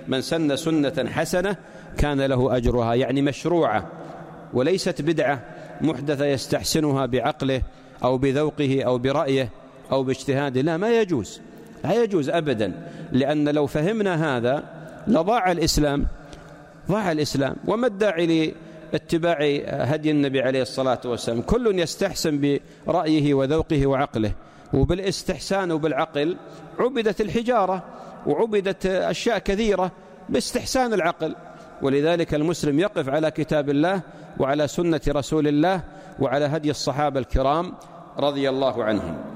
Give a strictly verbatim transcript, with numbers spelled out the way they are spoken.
من سن سنة حسنة كان له أجرها، يعني مشروعة وليست بدعة محدثة يستحسنها بعقله أو بذوقه أو برأيه أو باجتهاده، لا، ما يجوز، لا يجوز أبدا، لأن لو فهمنا هذا لضاع الإسلام، ضاع الإسلام. وما الداعي لاتباع هدي النبي عليه الصلاة والسلام؟ كل يستحسن برأيه وذوقه وعقله، وبالاستحسان وبالعقل عبدت الحجارة وعبدت أشياء كثيرة باستحسان العقل. ولذلك المسلم يقف على كتاب الله وعلى سنة رسول الله وعلى هدي الصحابة الكرام رضي الله عنهم.